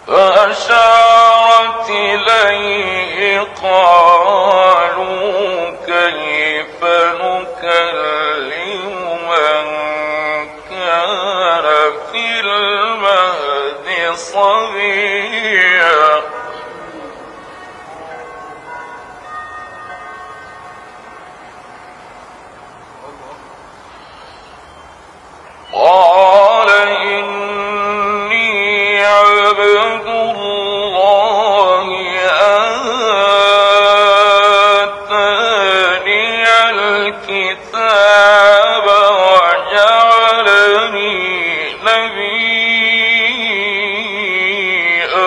فأشارت إليه قالوا كيف نكلم من كان في المهد صبيا قال إني عبد الله آتاني الكتاب وجعلني نبيا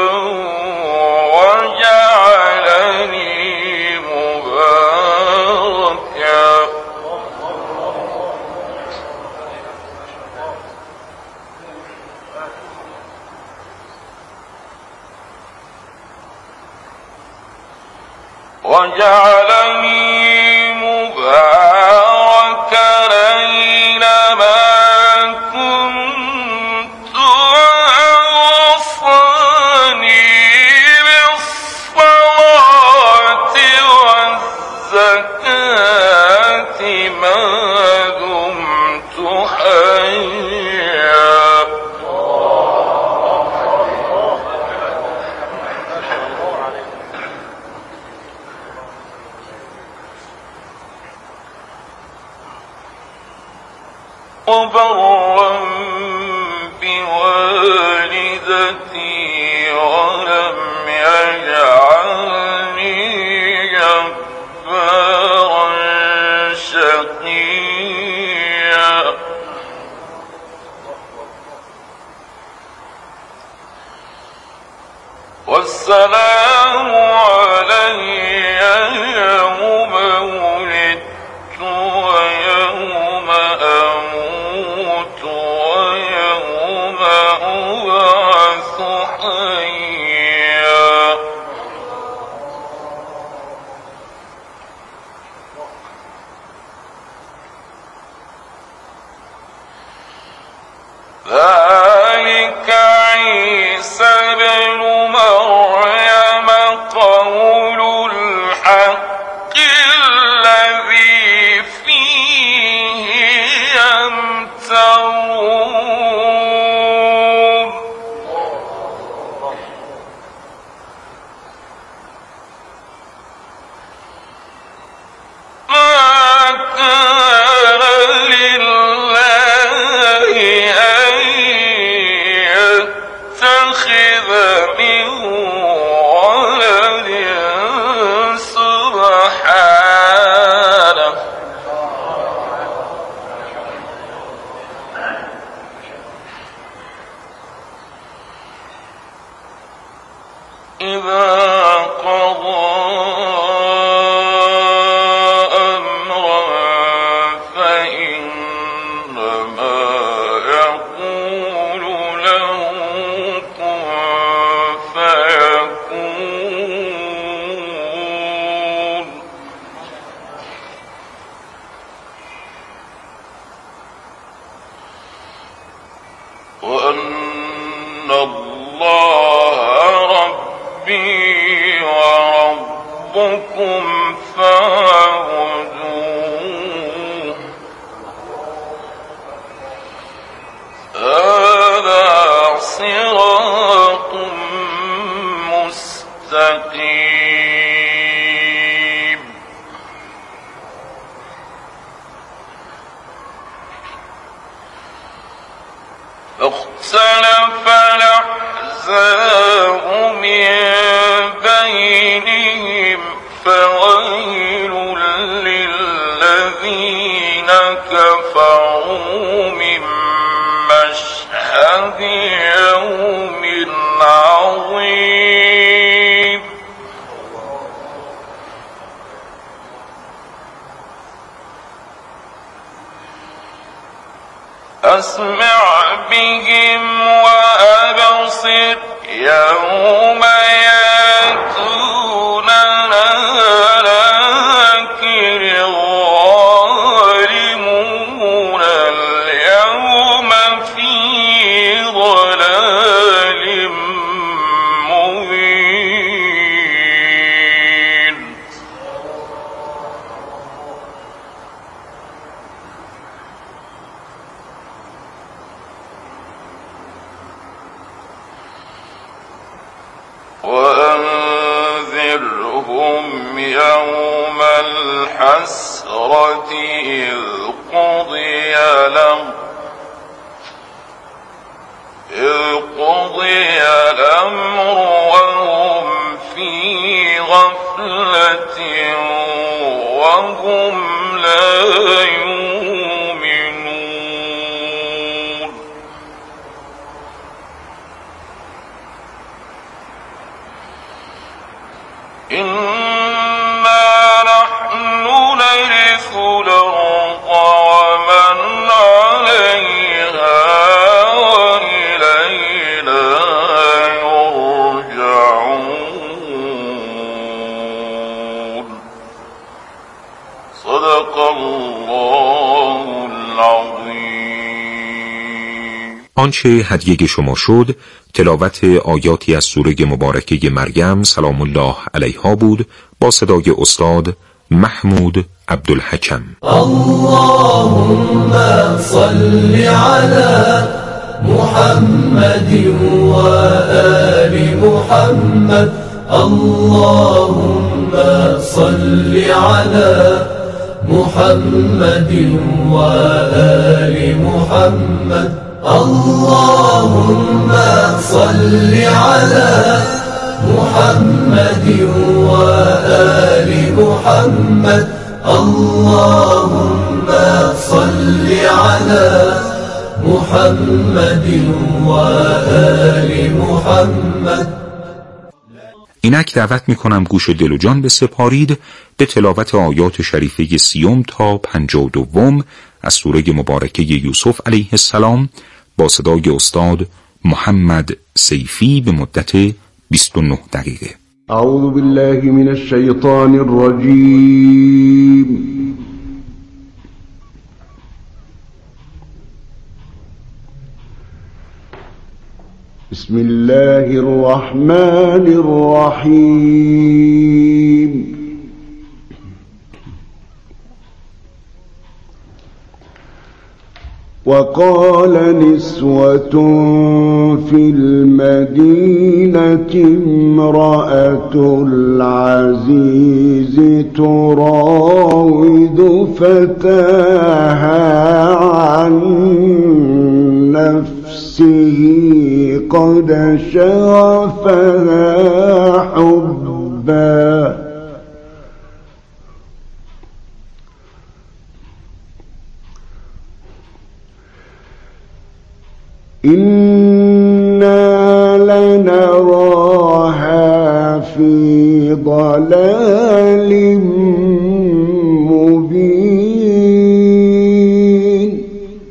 وجعلني مباركا أينما كنت وأوصاني بالصلاة والزكاة ما دمت حيا وبرا بوالدتي ولم يجعلني جبارا شقيا والسلام علي يوم ولدت ويوم أموت ويوم أبعث حيا ذلك عيسى بن مريم قول الحق الذي فيه يمترون ما كان لله أن يتخذ من ولد سبحانه إذا قضى أمرا فإنما يقول له كن فيكون وأن الله ربي وربكم فاعبدوه هذا صراط مستقيم فاختلف الأحزاب من بينهم فويل للذين كفروا من مشهد يوم عظيم أسمع بهم وأبصر يوم يأتوننا لكن الظالمون اليوم في ضلال وأنذرهم يوم الحسرة إذ قضي الأمر وهم في غفلة وهم لا يؤمنون إنا نحن نرث الأرض ومن عليها وإلينا يرجعون صدق الله العظیم. آنچه هدیه شما شد تلاوت آیاتی از سوره مبارکه مریم سلام الله علیها بود با صدای استاد محمود عبدالحکم. اللهم صل على محمد و آل محمد. اللهم صل على محمد و آل محمد. اللهم صل على محمد و آل محمد. اللهم صل على محمد و آل محمد. اینک دعوت میکنم گوش دل و جان بسپارید به تلاوت آیات شریفه 30 تا 52 از سوره مبارکه یوسف علیه السلام با صدای استاد محمد سیفی به مدت 29 دقیقه. اعوذ بالله من الشیطان الرجیم. بسم الله الرحمن الرحیم. وقال نسوة في المدينة امرأة العزيز تراود فتاها عن نفسه قد شغفها حبا إنا لنراها في ضلال مبين.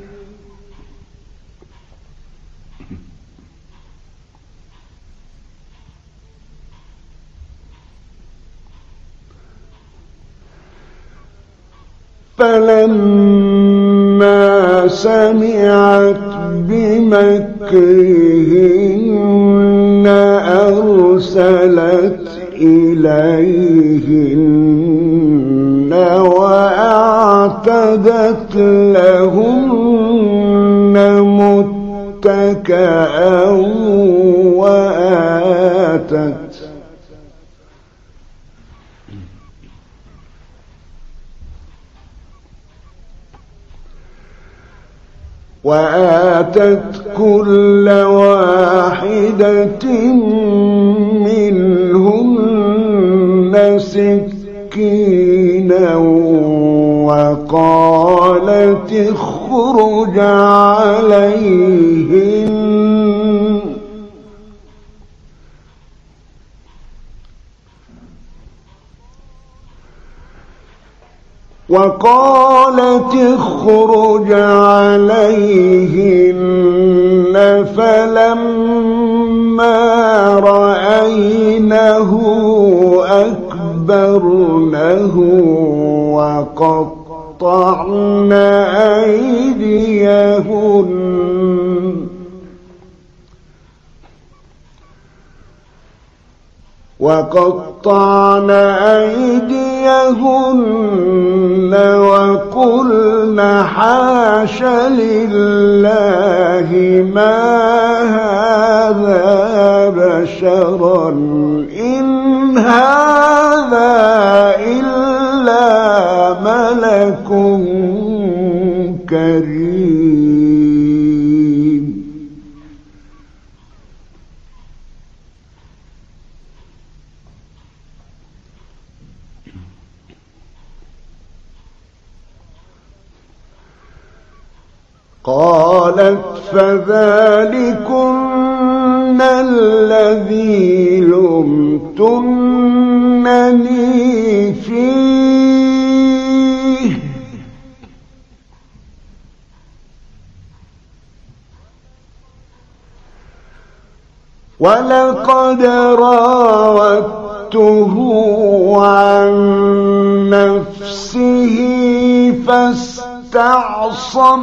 فلما سمعت بمكرهن أرسلت إليهن وأعتدت لهن متكئا وآتت كل واحدة منهن سكينا وقالت اخرج عليهن فلما رأينه أكبرنه وقطعن أيديهن وقلن حاش لله ما هذا بشرا قالت فذلكن الذي لمتنني فيه ولقد راودته عن نفسه فاستعصم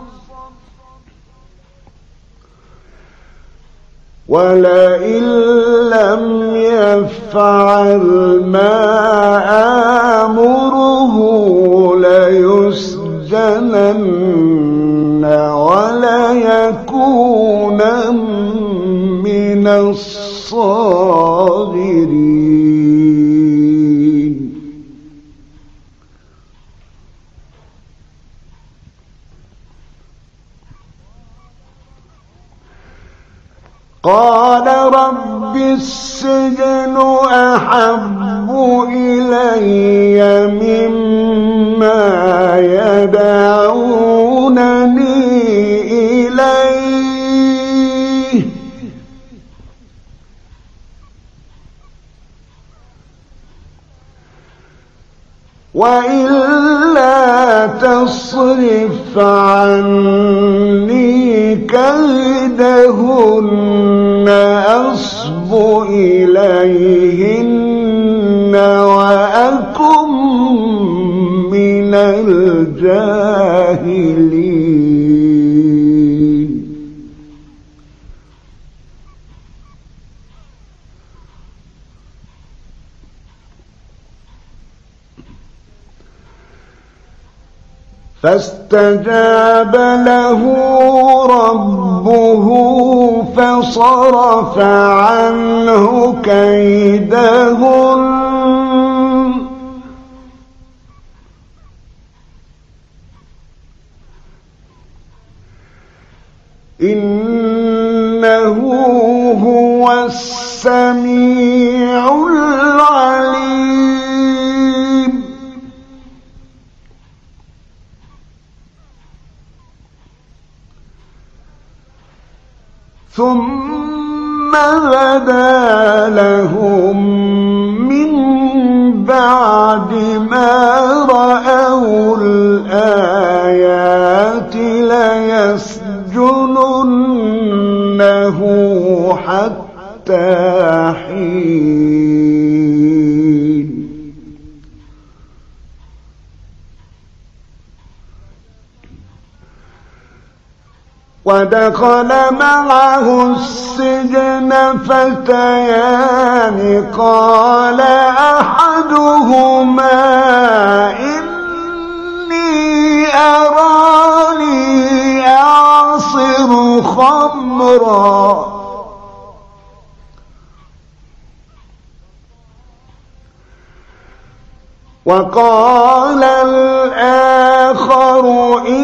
ولئن لم يفعل ما آمره ليسجنن وليكونا من الصاغرين. قال رب السجن أحب إلي مما يدعونني إليه وإلا تصرف عني كيدهن أصب إليهن وأكن من الجاهلين. فاستجاب له ربه فصرف عنه كيدهن إنه هو السميع العليم. ثم بدا لهم من بعد ما رأوا الآيات ليسجننه حتى حين. ودخل معه السجن فتيان قال أحدهما إني أراني أعصر خمرا وقال الآخر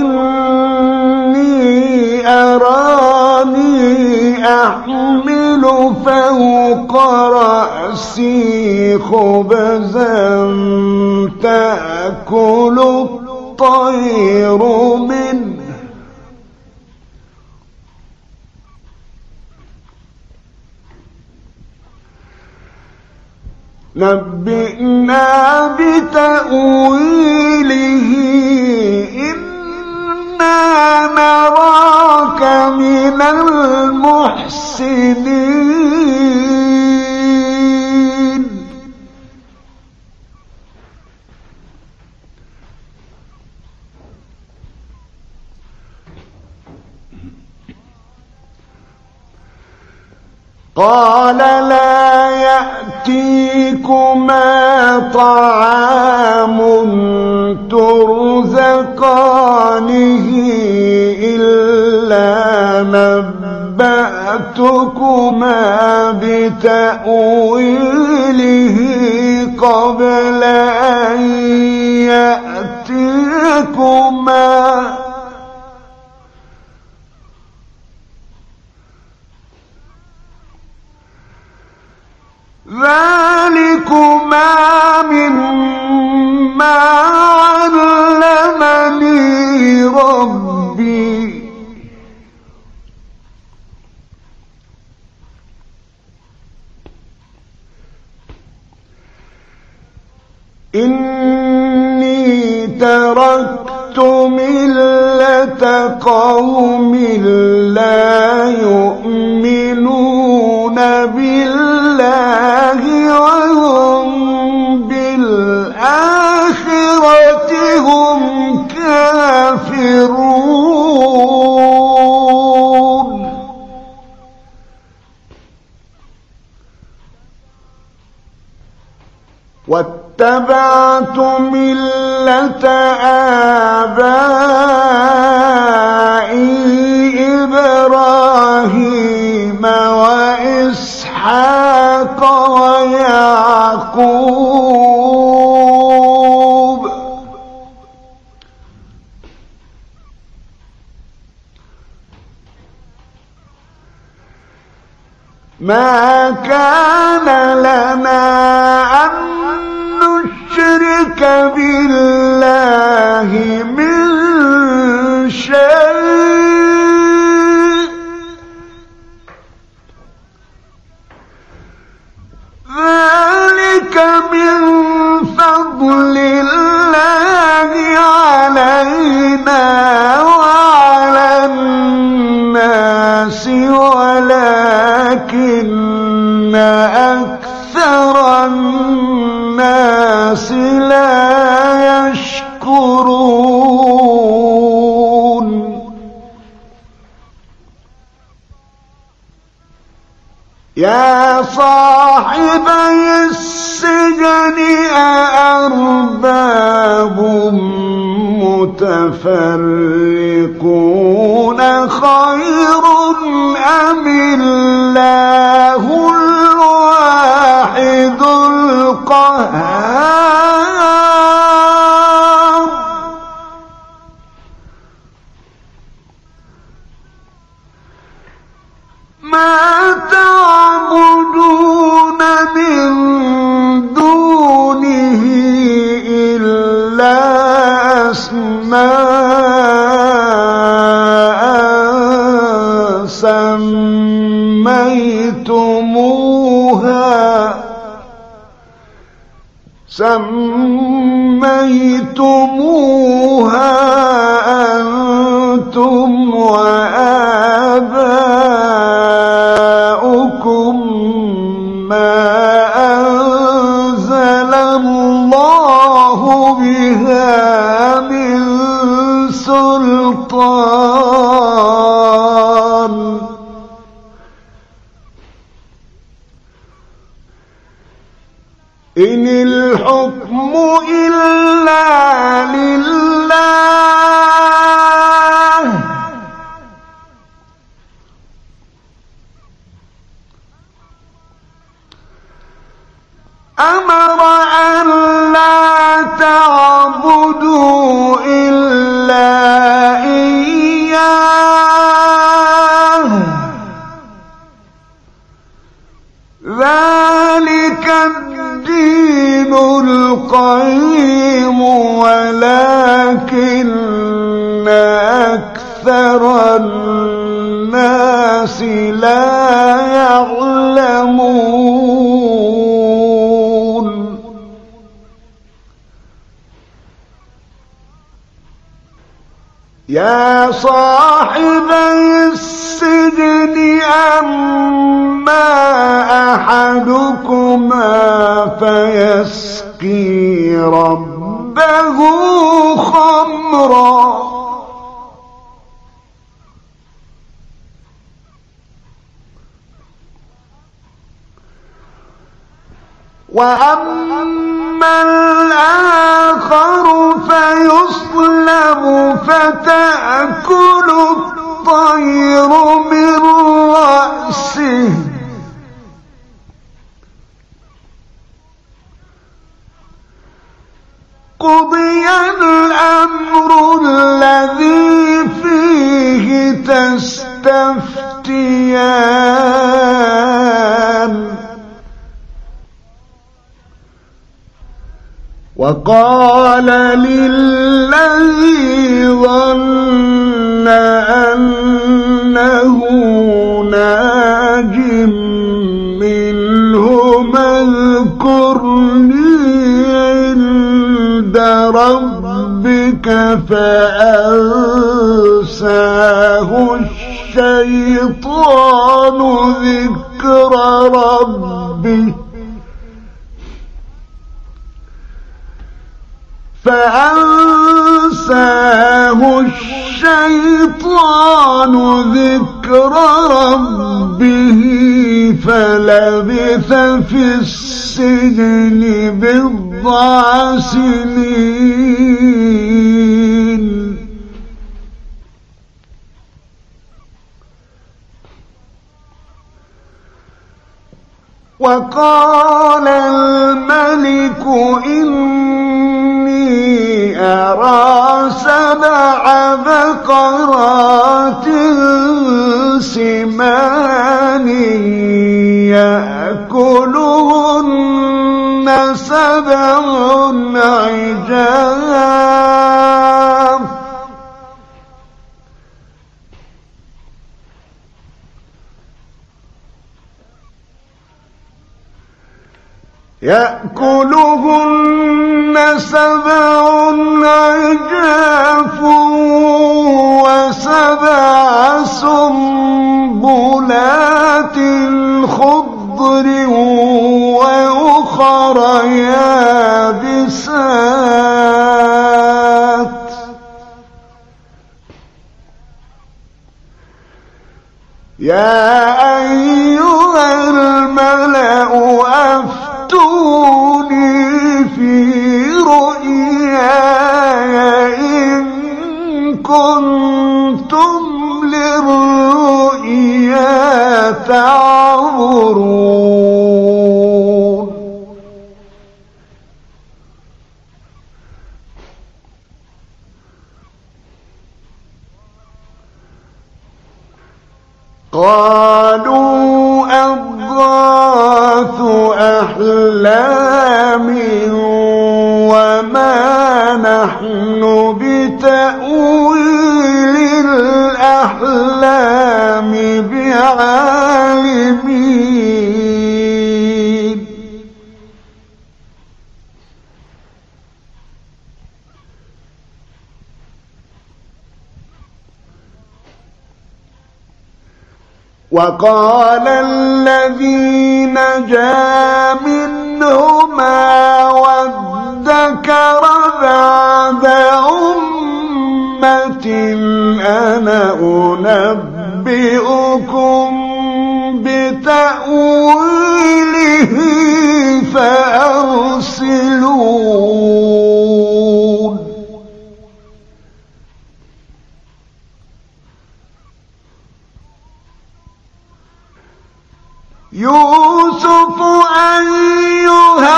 إني أراني أحمل فوق رأسي خبزا تأكل الطير منه نبئنا بتأويله إنا نراك من المحسنين. قال لا يأتيكما طعام ترزقانه إلا نبأتكما بتأويله قبل أن يأتيكما ذلكما مما علمني ربي إني تركت ملة قوم لا يؤمنون بالله وهم بالآخرة هم كافرون واتبعت ملة آبائي إبراهيم وإسحاق ويعقوب ما كان لنا أن نشرك بالله من شيء ذلك من فضل الله علينا وعلى الناس ولكن أكثر الناس لا يشكرون يا صاحبي السجن أأرباب متفرقون خير أم الله الواحد القهار ما تعبدون من دونه إلا أسماء سميتموها أنتم وآباؤكم ما أنزل الله بها من سلطان إن الحكم إلا لله أمر أن لا تعبدوا إلا إياه ذلك الدين القيم ولكن أكثر الناس لا يعلمون يا صاحبي السجن أما أحدكما فيسقي ربه خمرا وأما الآخر فيصلب فتأكل الطير من رأسه قضي الأمر الذي فيه تستفتيان وقال للذي ظن أنه ناج منهما اذكرني فأنساه الشيطان ذكر ربه فلبث في السجن بضع سنين. وقال الملك إني أرى 7 بقرات سمان يأكلهن 7 عجاف و7 سنبلات خضر وأخر يابسات يا أيها الملأ أفتوني في رؤياي إن كنتم للرؤيا تعبرون. قالوا أضغاث أحلام وما نحن بتأويل الأحلام بعالمين. وقال الذي نجا منهما وادكر بعد أمة أنا أنبئكم بتأويله فأرسلون. يوسف أيها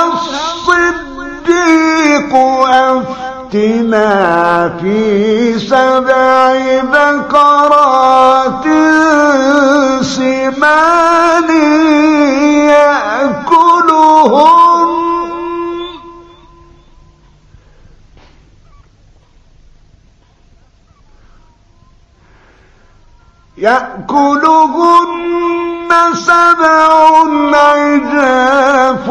الصديق أفتنا في 7 بقرات سمان يأكلهن 7 عجاف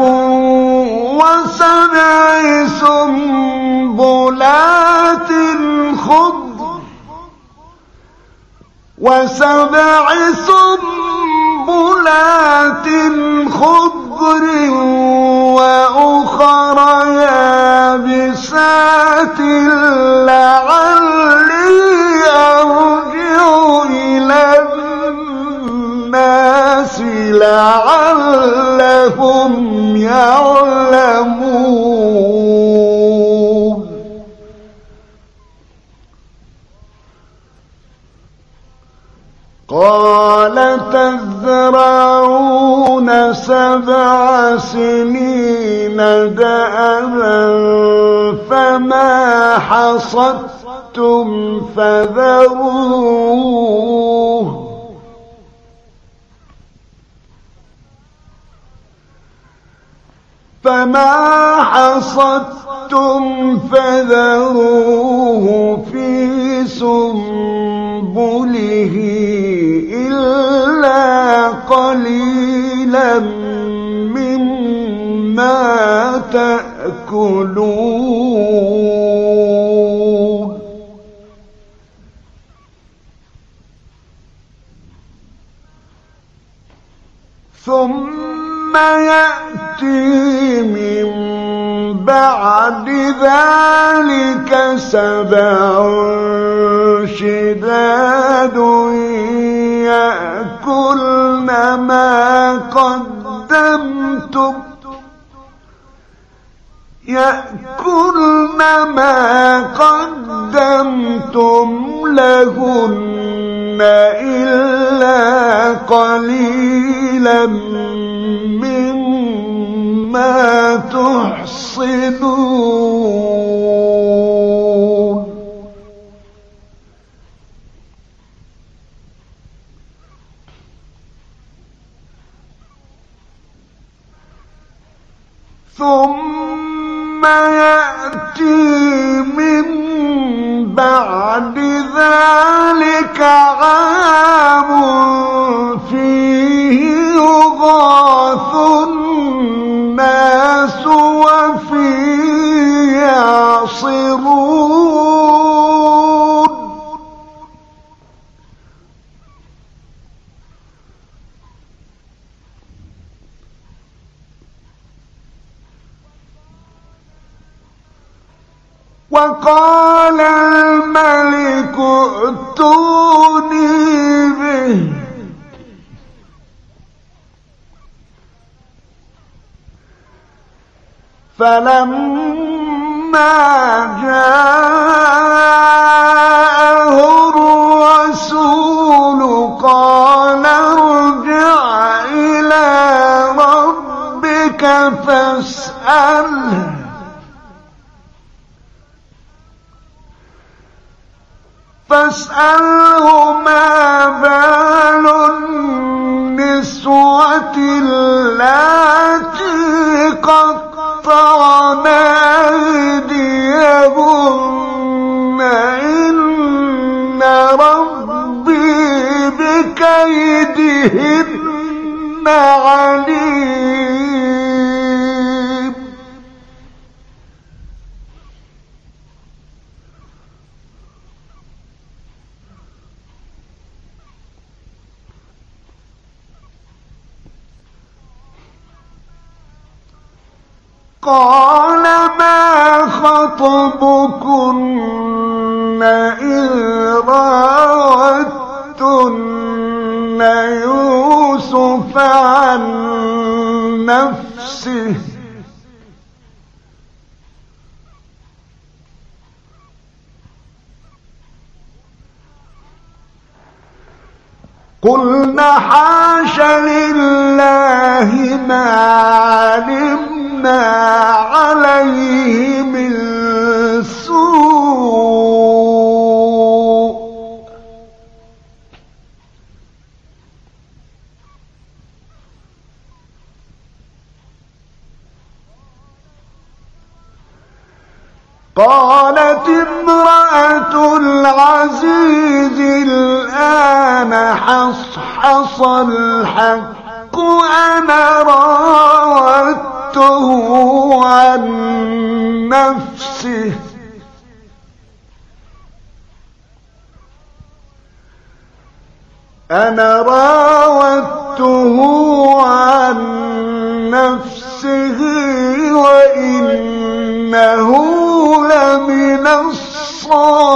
و7 سنبلات خضر وأخر يابسات لعلي أرجع إلى الناس لعلهم يعلمون. قال تزرعون 7 سنين دأبا فما حصدتم فذروه في سنبله إلا قليلا مما تأكلون. ثم يأتي من بعد ذلك 7 شداد يأكلن ما قدمتم لهن إلا قليلا مما تحصنون ثم يأتي من بعد ذلك عام فيه يغاث الناس وفيه يعصرون وقال الملك ائتوني به فلما جاءه الرسول قال ارجع إلى ربك فاسأله ما بال النسوة اللاتي قطعن أيديهن إن ربي بكيدهن عليم قال ما خطبكن إذ راوتن يوسف عن نفسه قلنا حاش لله ما علمنا عليه من سوء قالت امرأة العزيز الآن حصحص الحق أنا راودته عن نفسه وإنه لمن الصادقين